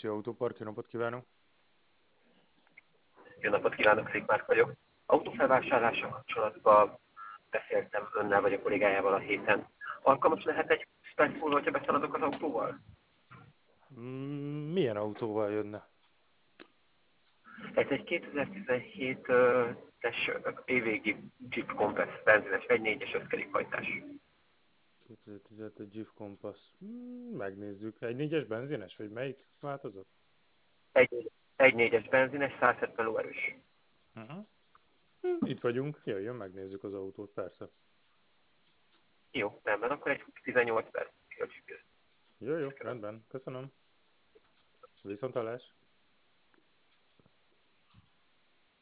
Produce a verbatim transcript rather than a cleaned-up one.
Ricsi Autópark, jó napot kívánok! Jó napot kívánok, Székmárk vagyok. Autófelvásárlással kapcsolatban beszéltem önnel vagy a kollégájával a héten. Alkalmas lehet egy perc múlva, hogyha beszaladok az autóval? Mm, milyen autóval jönne? Ez egy kétezer-tizenhét-es évvégi Jeep Compass benzines, egy négyes összkerékhajtás. kétezer-tizenhét Jeep Compass. Mm, megnézzük. Egy négyes benzines, vagy melyik változat? Egy, egy négyes benzines, száz hetven lóerős. Uh-huh. Mm, itt vagyunk, jöjjön, megnézzük az autót, persze. Jó, rendben, akkor egy tizennyolc perc. Jó, jó, rendben, köszönöm. Viszontlátásra.